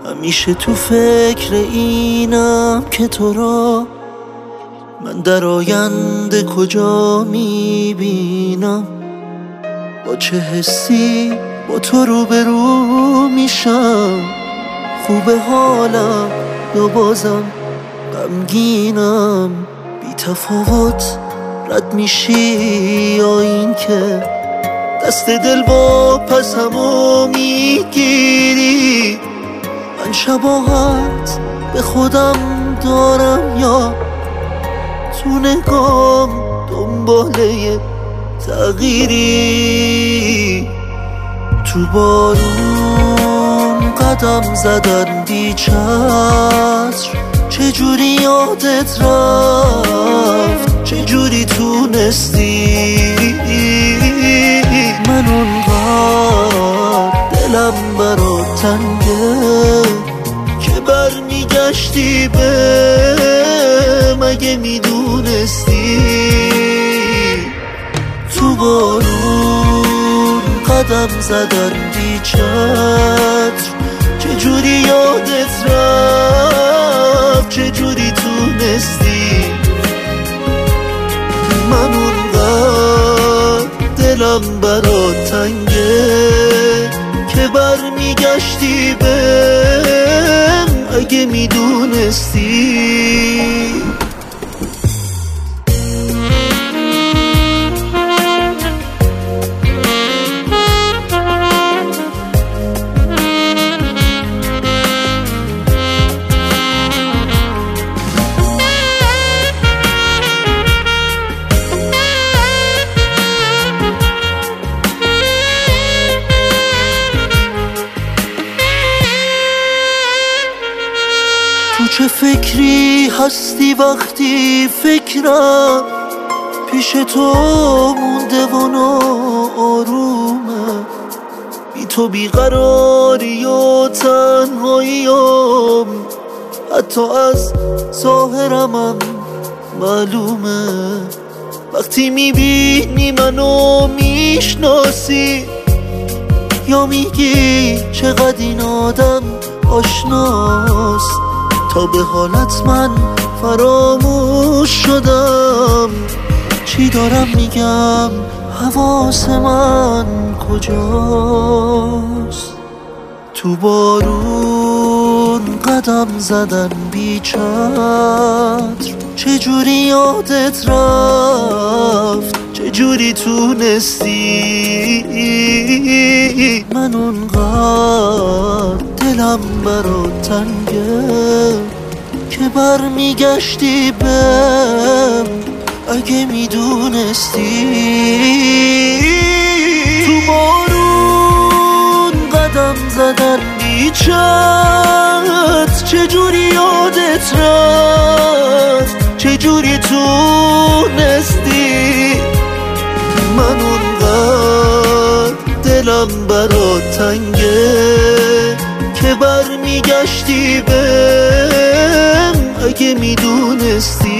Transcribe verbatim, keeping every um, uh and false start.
همیشه تو فکر اینم که تو را من در آینده کجا میبینم. با چه حسی با تو روبرو میشم، خوبه حالم یا بازم غمگینم. بی تفاوت رد میشی یا این که دست دل با پسمو میگیری. من شباهت به خودم دارم یا تو نگام دنباله تغییری؟ تو بارون قدم زدن بی چتر، چجوری یادت رفت، چجوری تونستی؟ من اونقدر دلم برات تنگه که برمیگشتی به مگه میدونستی؟ تو بارون قدم زدن بی چتر، چجوری یادت رفت، چجوری تونستی؟ من اونقدر دلم برات تنگه که برمیگشتی بهم اگه میدونستی. تو چه فکری هستی وقتی فکرم پیش تو مونده و آرومه؟ بی تو بیقراری و تنهاییم حتی از ظاهرمم معلومه. وقتی میبینی منو میشناسی یا میگی چقدر این آدم آشناست، تا به حالت من فراموش شدم. چی دارم میگم، حواس من کجاست؟ تو بارون قدم زدن بی چتر، چجوری یادت رفت، چجوری تونستی؟ من اونقدر دلم برات تنگه که برمیگشتی بهم اگه میدونستی. تو بارون قدم زدن بی چتر، چجوری یادت رفت، چجوری تونستی؟ من اونقدر دلم برات تنگه که برمیگشتی بهم اگه میدونستی.